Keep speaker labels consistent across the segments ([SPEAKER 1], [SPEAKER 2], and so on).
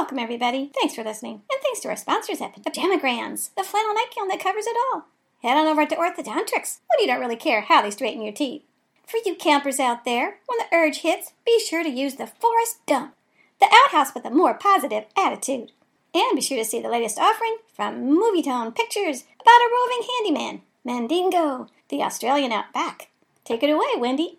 [SPEAKER 1] Welcome, everybody. Thanks for listening. And thanks to our sponsors at Pajamagrams, the flannel nightgown that covers it all. Head on over to Orthodontics when you don't really care how they straighten your teeth. For you campers out there, when the urge hits, be sure to use the Forest Dump, the outhouse with a more positive attitude. And be sure to see the latest offering from Movietone Pictures about a roving handyman, Mandingo, the Australian outback. Take it away, Wendy.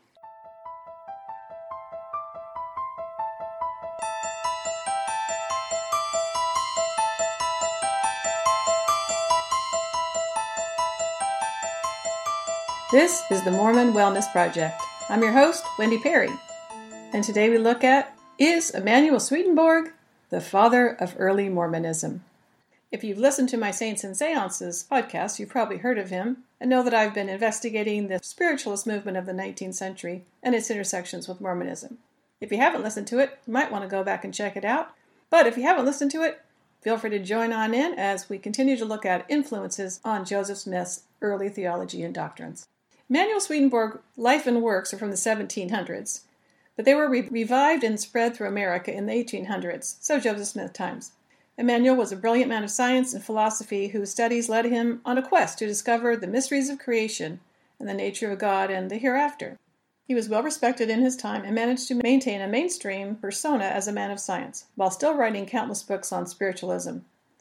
[SPEAKER 2] This is the Mormon Wellness Project. I'm your host, Wendy Perry. And today we look at, is Emanuel Swedenborg the father of early Mormonism? If you've listened to my Saints and Seances podcast, you've probably heard of him and know that I've been investigating the spiritualist movement of the 19th century and its intersections with Mormonism. If you haven't listened to it, you might want to go back and check it out. But if you haven't listened to it, feel free to join on in as we continue to look at influences on Joseph Smith's early theology and doctrines. Emanuel Swedenborg's life and works are from the 1700s, but they were revived and spread through America in the 1800s, so Joseph Smith times. Emanuel was a brilliant man of science and philosophy whose studies led him on a quest to discover the mysteries of creation and the nature of God and the hereafter. He was well respected in his time and managed to maintain a mainstream persona as a man of science, while still writing countless books on spiritualism.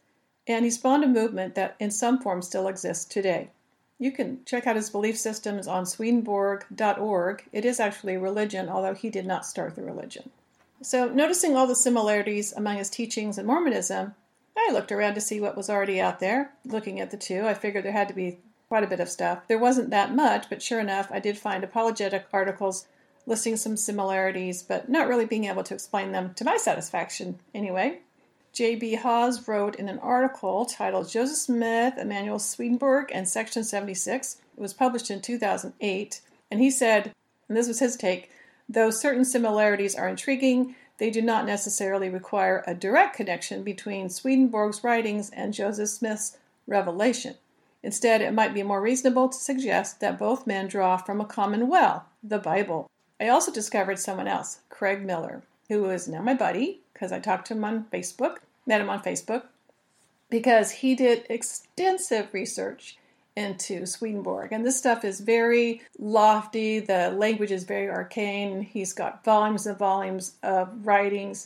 [SPEAKER 2] And he spawned a movement that in some form still exists today. You can check out his belief systems on Swedenborg.org. It is actually a religion, although he did not start the religion. So, noticing all the similarities among his teachings and Mormonism, I looked around to see what was already out there. Looking at the two, I figured there had to be quite a bit of stuff. There wasn't that much, but sure enough, I did find apologetic articles listing some similarities, but not really being able to explain them to my satisfaction anyway. J.B. Hawes wrote in an article titled Joseph Smith, Emanuel Swedenborg, and Section 76. It was published in 2008, and he said, and this was his take, though certain similarities are intriguing, they do not necessarily require a direct connection between Swedenborg's writings and Joseph Smith's revelation. Instead, it might be more reasonable to suggest that both men draw from a common well, the Bible. I also discovered someone else, Craig Miller, who is now my buddy, because I talked to him on Facebook, met him on Facebook, because he did extensive research into Swedenborg. And this stuff is very lofty. The language is very arcane. He's got volumes and volumes of writings.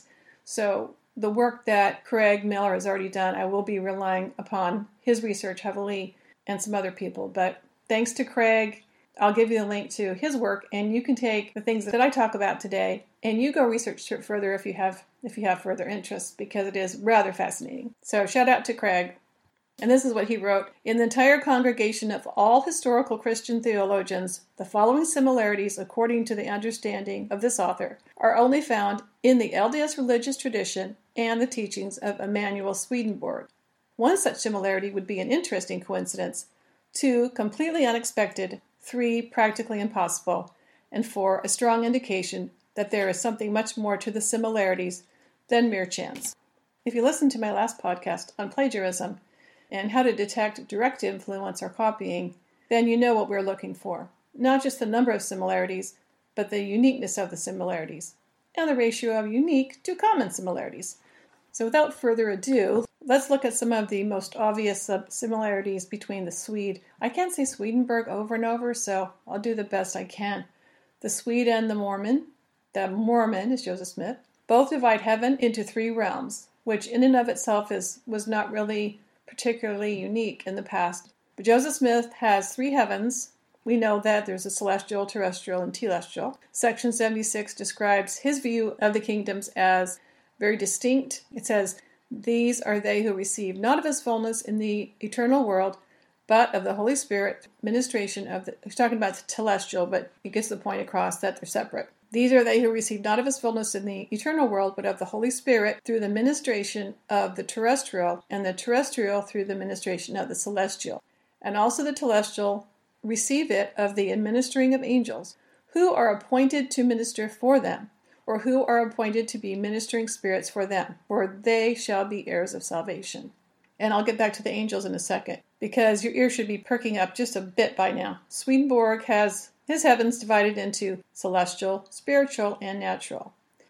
[SPEAKER 2] So the work that Craig Miller has already done, I will be relying upon his research heavily and some other people. But thanks to Craig, I'll give you a link to his work, and you can take the things that I talk about today, and you go research it further if you have further interest, because it is rather fascinating. So shout out to Craig. And this is what he wrote. In the entire congregation of all historical Christian theologians, the following similarities, according to the understanding of this author, are only found in the LDS religious tradition and the teachings of Emanuel Swedenborg. One such similarity would be an interesting coincidence. 2, completely unexpected. 3, practically impossible. And 4, a strong indication that there is something much more to the similarities than mere chance. If you listen to my last podcast on plagiarism and how to detect direct influence or copying, then you know what we're looking for. Not just the number of similarities, but the uniqueness of the similarities, and the ratio of unique to common similarities. So without further ado, let's look at some of the most obvious similarities between the Swede. I can't say Swedenborg over and over, so I'll do the best I can. The Swede and the Mormon. The Mormon is Joseph Smith. Both divide heaven into 3 realms, which in and of itself was not really particularly unique in the past. But Joseph Smith has 3 heavens. We know that there's a celestial, terrestrial, and telestial. Section 76 describes his view of the kingdoms as very distinct. It says, these are they who receive not of his fullness in the eternal world, but of the Holy Spirit, ministration of the... He's talking about the telestial, but he gets the point across that they're separate. These are they who receive not of his fullness in the eternal world, but of the Holy Spirit through the ministration of the terrestrial, and the terrestrial through the ministration of the celestial. And also the telestial receive it of the administering of angels, who are appointed to minister for them, or who are appointed to be ministering spirits for them, for they shall be heirs of salvation. And I'll get back to the angels in a second, because your ear should be perking up just a bit by now. Swedenborg has his heavens divided into celestial, spiritual, and natural.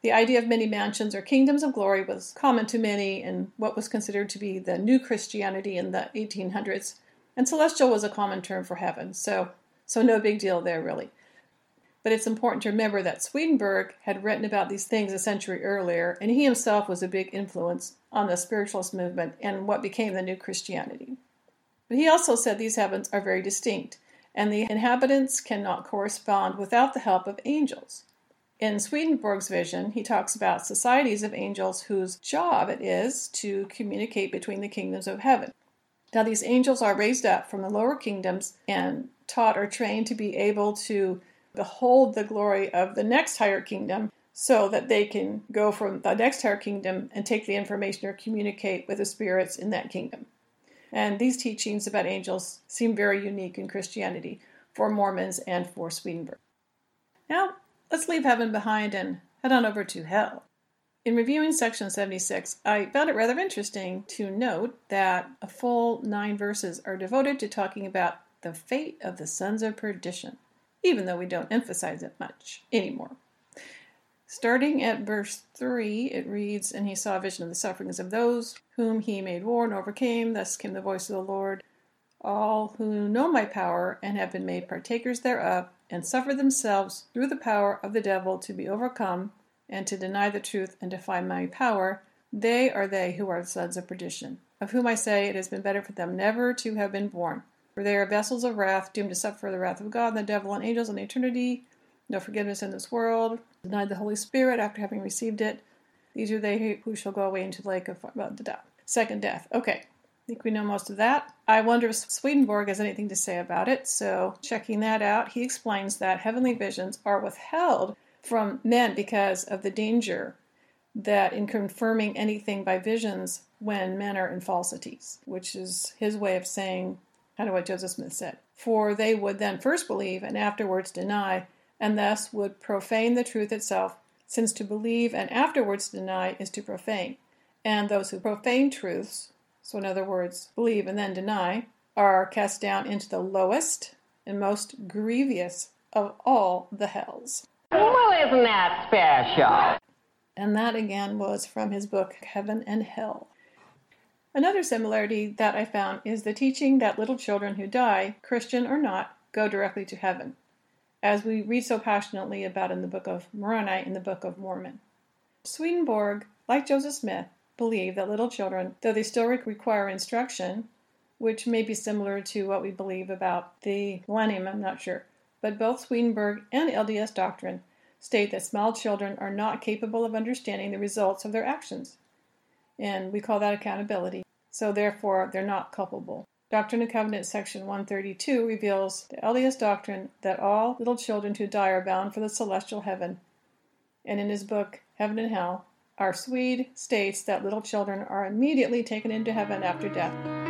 [SPEAKER 2] The idea of many mansions or kingdoms of glory was common to many in what was considered to be the new Christianity in the 1800s, and celestial was a common term for heaven, so no big deal there really. But it's important to remember that Swedenborg had written about these things a century earlier, and he himself was a big influence on the spiritualist movement and what became the new Christianity. But he also said these heavens are very distinct, and the inhabitants cannot correspond without the help of angels. In Swedenborg's vision, he talks about societies of angels whose job it is to communicate between the kingdoms of heaven. Now, these angels are raised up from the lower kingdoms and taught or trained to be able to behold the glory of the next higher kingdom so that they can go from the next higher kingdom and take the information or communicate with the spirits in that kingdom. And these teachings about angels seem very unique in Christianity for Mormons and for Swedenborg. Now, let's leave heaven behind and head on over to hell. In reviewing section 76, I found it rather interesting to note that a full 9 verses are devoted to talking about the fate of the sons of perdition, even though we don't emphasize it much anymore. Starting at verse 3, it reads, "And he saw a vision of the sufferings of those whom he made war and overcame. Thus came the voice of the Lord. All who know my power and have been made partakers thereof, and suffer themselves through the power of the devil to be overcome, and to deny the truth and defy my power, they are they who are the sons of perdition, of whom I say it has been better for them never to have been born. For they are vessels of wrath, doomed to suffer the wrath of God and the devil and angels in eternity. No forgiveness in this world. Denied the Holy Spirit after having received it. These are they who shall go away into the lake of second death." Okay, I think we know most of that. I wonder if Swedenborg has anything to say about it. So checking that out, he explains that heavenly visions are withheld from men because of the danger that in confirming anything by visions when men are in falsities, which is his way of saying kind of what Joseph Smith said. For they would then first believe and afterwards deny, and thus would profane the truth itself, since to believe and afterwards deny is to profane. And those who profane truths, so in other words, believe and then deny, are cast down into the lowest and most grievous of all the hells.
[SPEAKER 3] Well, isn't that special?
[SPEAKER 2] And that again was from his book, Heaven and Hell. Another similarity that I found is the teaching that little children who die, Christian or not, go directly to heaven, as we read so passionately about in the Book of Moroni and the Book of Mormon. Swedenborg, like Joseph Smith, believed that little children, though they still require instruction, which may be similar to what we believe about the millennium, I'm not sure, but both Swedenborg and LDS doctrine state that small children are not capable of understanding the results of their actions. And we call that accountability. So therefore, they're not culpable. Doctrine and Covenants section 132 reveals the LDS doctrine that all little children who die are bound for the celestial heaven. And in his book, Heaven and Hell, our Swede states that little children are immediately taken into heaven after death.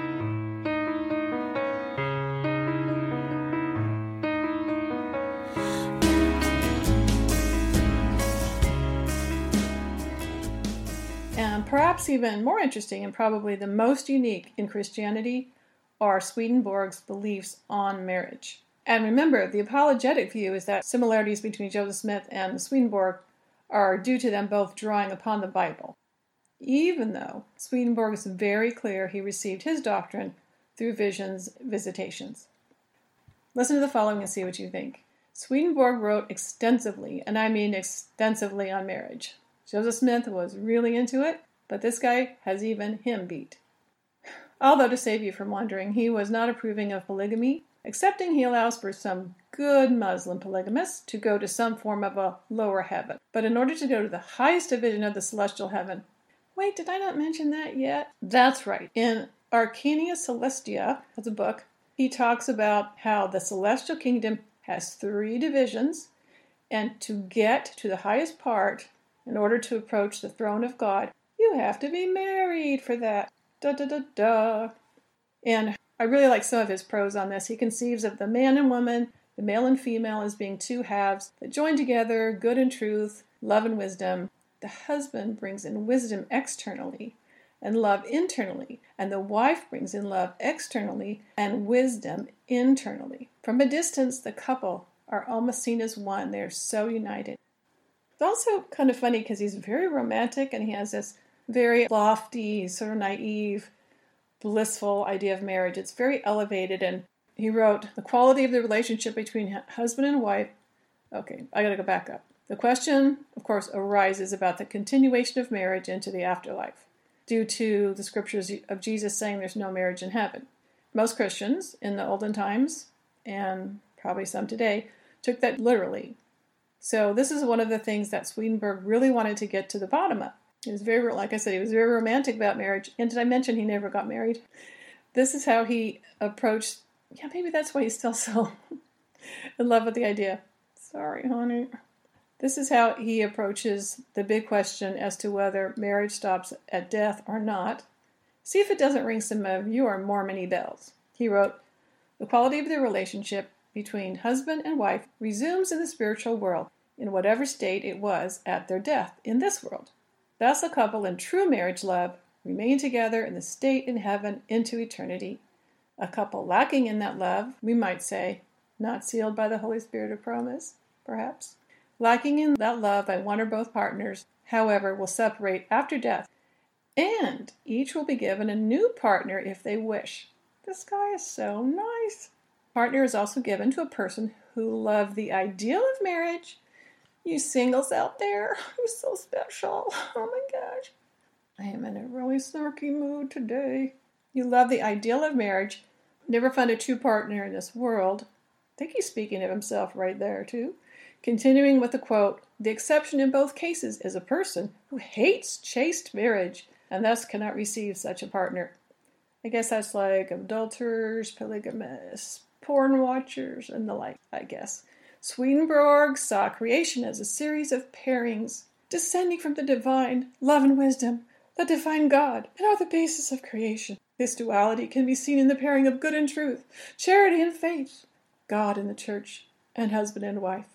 [SPEAKER 2] And perhaps even more interesting and probably the most unique in Christianity are Swedenborg's beliefs on marriage. And remember, the apologetic view is that similarities between Joseph Smith and Swedenborg are due to them both drawing upon the Bible, even though Swedenborg is very clear he received his doctrine through visitations. Listen to the following and see what you think. Swedenborg wrote extensively, and I mean extensively, on marriage. Joseph Smith was really into it, but this guy has even him beat. Although, to save you from wondering, he was not approving of polygamy, excepting he allows for some good Muslim polygamists to go to some form of a lower heaven. But in order to go to the highest division of the celestial heaven, wait, did I not mention that yet? That's right. In Arcania Celestia, that's a book, he talks about how the celestial kingdom has 3 divisions, and to get to the highest part, in order to approach the throne of God, you have to be married for that. And I really like some of his prose on this. He conceives of the man and woman, the male and female, as being 2 halves that join together, good and truth, love and wisdom. The husband brings in wisdom externally and love internally, and the wife brings in love externally and wisdom internally. From a distance, the couple are almost seen as one. They are so united. It's also kind of funny because he's very romantic and he has this very lofty, sort of naive, blissful idea of marriage. It's very elevated, and he wrote, the quality of the relationship between husband and wife. Okay, I gotta go back up. The question, of course, arises about the continuation of marriage into the afterlife, due to the scriptures of Jesus saying there's no marriage in heaven. Most Christians in the olden times, and probably some today, took that literally. So this is one of the things that Swedenborg really wanted to get to the bottom of. He was very, like I said, he was very romantic about marriage. And did I mention he never got married? This is how he approached, maybe that's why he's still so in love with the idea. Sorry, honey. This is how he approaches the big question as to whether marriage stops at death or not. See if it doesn't ring some of your Mormon-y bells. He wrote, the quality of the relationship between husband and wife resumes in the spiritual world in whatever state it was at their death in this world. Thus a couple in true marriage love remain together in the state in heaven into eternity. A couple lacking in that love, we might say, not sealed by the Holy Spirit of promise, perhaps, lacking in that love by one or both partners, however, will separate after death, and each will be given a new partner if they wish. This guy is so nice. Partner is also given to a person who loved the ideal of marriage. You singles out there, you're so special. Oh my gosh. I am in a really snarky mood today. You love the ideal of marriage, never find a true partner in this world. I think he's speaking of himself right there too. Continuing with the quote, the exception in both cases is a person who hates chaste marriage and thus cannot receive such a partner. I guess that's like adulterers, polygamists, porn watchers, and the like, I guess. Swedenborg saw creation as a series of pairings, descending from the divine love and wisdom, the divine God, and are the basis of creation. This duality can be seen in the pairing of good and truth, charity and faith, God and the church, and husband and wife.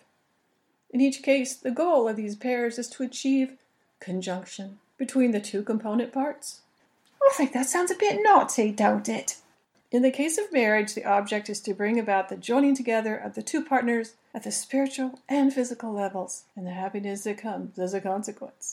[SPEAKER 2] In each case, the goal of these pairs is to achieve conjunction between the two component parts. I think that sounds a bit naughty, don't it? In the case of marriage, the object is to bring about the joining together of the two partners at the spiritual and physical levels, and the happiness that comes as a consequence.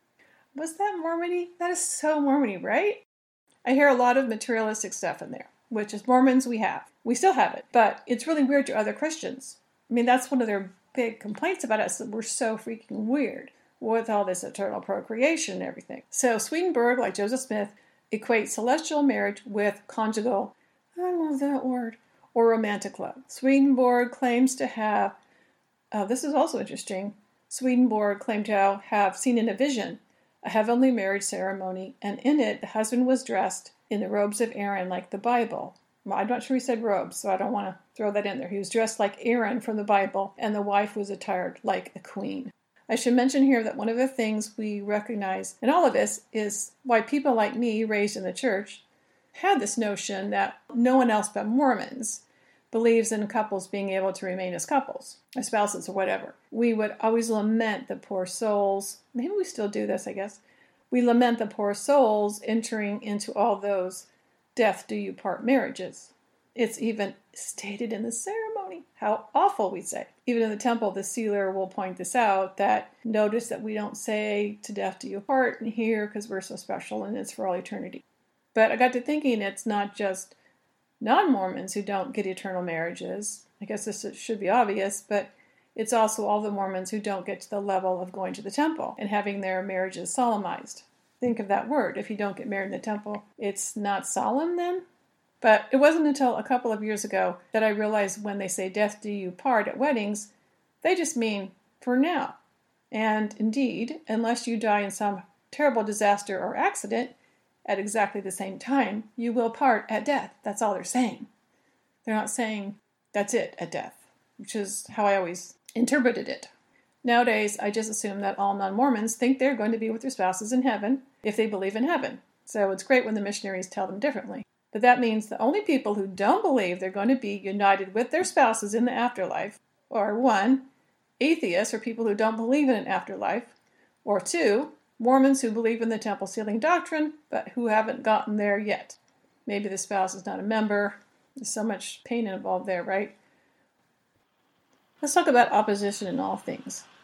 [SPEAKER 2] Was that Mormon-y? That is so Mormon-y, right? I hear a lot of materialistic stuff in there, which as Mormons we have. We still have it, but it's really weird to other Christians. I mean, that's one of their big complaints about us, that we're so freaking weird with all this eternal procreation and everything. So Swedenborg, like Joseph Smith, equates celestial marriage with conjugal, I love that word, or romantic love. Swedenborg claims to have, this is also interesting, Swedenborg claimed to have seen in a vision a heavenly marriage ceremony, and in it the husband was dressed in the robes of Aaron like the Bible. Well, I'm not sure he said robes, so I don't want to throw that in there. He was dressed like Aaron from the Bible, and the wife was attired like a queen. I should mention here that one of the things we recognize in all of this is why people like me, raised in the church, had this notion that no one else but Mormons believes in couples being able to remain as couples, as spouses or whatever. We would always lament the poor souls. Maybe we still do this, I guess. We lament the poor souls entering into all those death do you part marriages. It's even stated in the ceremony. How awful, we say. Even in the temple, the sealer will point this out, that notice that we don't say to death do you part in here because we're so special and it's for all eternity. But I got to thinking it's not just non-Mormons who don't get eternal marriages. I guess this should be obvious, but it's also all the Mormons who don't get to the level of going to the temple and having their marriages solemnized. Think of that word. If you don't get married in the temple, it's not solemn then? But it wasn't until a couple of years ago that I realized when they say death do you part at weddings, they just mean for now. And indeed, unless you die in some terrible disaster or accident at exactly the same time, you will part at death. That's all they're saying. They're not saying that's it at death, which is how I always interpreted it. Nowadays, I just assume that all non-Mormons think they're going to be with their spouses in heaven if they believe in heaven. So it's great when the missionaries tell them differently. But that means the only people who don't believe they're going to be united with their spouses in the afterlife are 1, atheists or people who don't believe in an afterlife, or 2, Mormons who believe in the temple sealing doctrine but who haven't gotten there yet. Maybe the spouse is not a member. There's so much pain involved there, right? Let's talk about opposition in all things.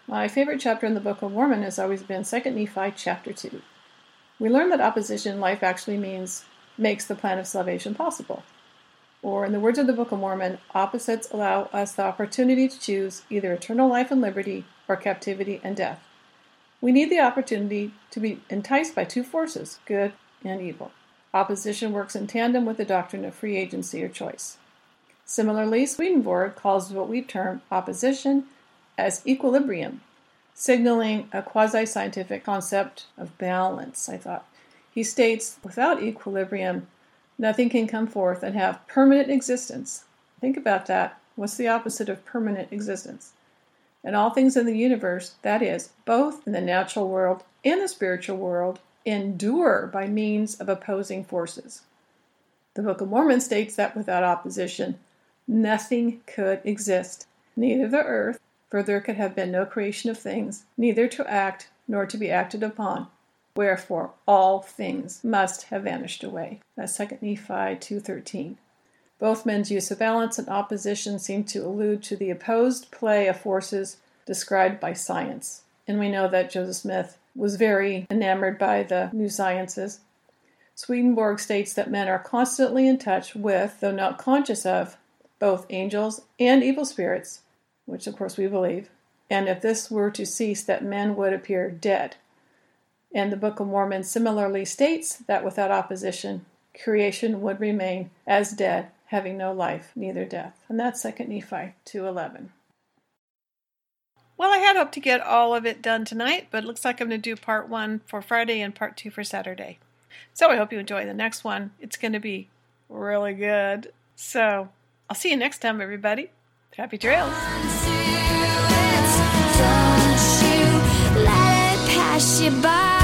[SPEAKER 2] My favorite chapter in the Book of Mormon has always been 2 Nephi chapter 2. We learn that opposition in life actually makes the plan of salvation possible. Or, in the words of the Book of Mormon, opposites allow us the opportunity to choose either eternal life and liberty or captivity and death. We need the opportunity to be enticed by two forces, good and evil. Opposition works in tandem with the doctrine of free agency or choice. Similarly, Swedenborg calls what we term opposition as equilibrium, signaling a quasi-scientific concept of balance, I thought. He states, without equilibrium, nothing can come forth and have permanent existence. Think about that. What's the opposite of permanent existence? And all things in the universe, that is, both in the natural world and the spiritual world, endure by means of opposing forces. The Book of Mormon states that without opposition, nothing could exist, neither the earth, for there could have been no creation of things, neither to act nor to be acted upon. Wherefore all things must have vanished away. That's 2 Nephi 2:13. Both men's use of balance and opposition seem to allude to the opposed play of forces described by science. And we know that Joseph Smith was very enamored by the new sciences. Swedenborg states that men are constantly in touch with, though not conscious of, both angels and evil spirits, which of course we believe. And if this were to cease, that men would appear dead. And the Book of Mormon similarly states that without opposition, creation would remain as dead, having no life, neither death. And that's 2 Nephi 2:11. Well, I had hoped to get all of it done tonight, but it looks like I'm going to do part 1 for Friday and part 2 for Saturday. So I hope you enjoy the next one. It's going to be really good. So I'll see you next time, everybody. Happy trails.
[SPEAKER 4] Don't you let it pass you by.